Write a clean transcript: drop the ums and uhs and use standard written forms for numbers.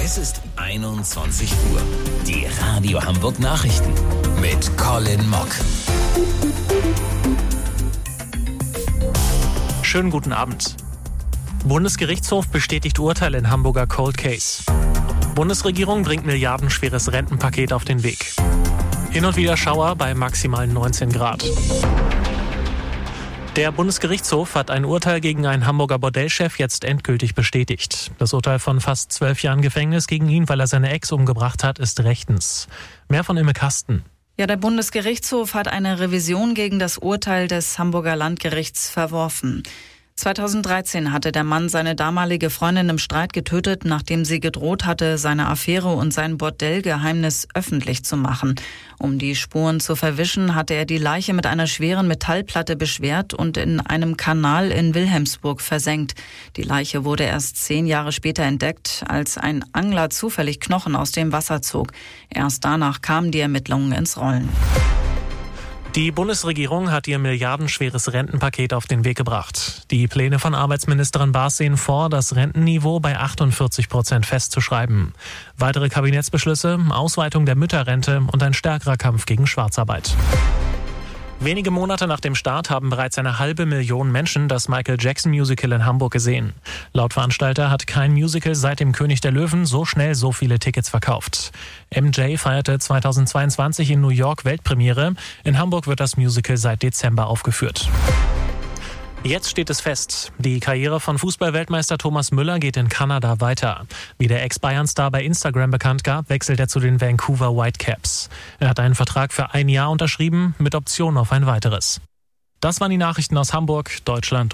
Es ist 21 Uhr. Die Radio Hamburg Nachrichten mit Colin Mock. Schönen guten Abend. Bundesgerichtshof bestätigt Urteil in Hamburger Cold Case. Bundesregierung bringt milliardenschweres Rentenpaket auf den Weg. Hin und wieder Schauer bei maximal 19 Grad. Der Bundesgerichtshof hat ein Urteil gegen einen Hamburger Bordellchef jetzt endgültig bestätigt. Das Urteil von fast 12 Jahren Gefängnis gegen ihn, weil er seine Ex umgebracht hat, ist rechtens. Mehr von Imme Kasten. Ja, der Bundesgerichtshof hat eine Revision gegen das Urteil des Hamburger Landgerichts verworfen. 2013 hatte der Mann seine damalige Freundin im Streit getötet, nachdem sie gedroht hatte, seine Affäre und sein Bordellgeheimnis öffentlich zu machen. Um die Spuren zu verwischen, hatte er die Leiche mit einer schweren Metallplatte beschwert und in einem Kanal in Wilhelmsburg versenkt. Die Leiche wurde erst 10 Jahre später entdeckt, als ein Angler zufällig Knochen aus dem Wasser zog. Erst danach kamen die Ermittlungen ins Rollen. Die Bundesregierung hat ihr milliardenschweres Rentenpaket auf den Weg gebracht. Die Pläne von Arbeitsministerin Baas sehen vor, das Rentenniveau bei 48% festzuschreiben. Weitere Kabinettsbeschlüsse, Ausweitung der Mütterrente und ein stärkerer Kampf gegen Schwarzarbeit. Wenige Monate nach dem Start haben bereits 500.000 Menschen das Michael-Jackson-Musical in Hamburg gesehen. Laut Veranstalter hat kein Musical seit dem König der Löwen so schnell so viele Tickets verkauft. MJ feierte 2022 in New York Weltpremiere. In Hamburg wird das Musical seit Dezember aufgeführt. Jetzt steht es fest. Die Karriere von Fußball-Weltmeister Thomas Müller geht in Kanada weiter. Wie der Ex-Bayern-Star bei Instagram bekannt gab, wechselt er zu den Vancouver Whitecaps. Er hat einen Vertrag für 1 Jahr unterschrieben, mit Option auf ein weiteres. Das waren die Nachrichten aus Hamburg, Deutschland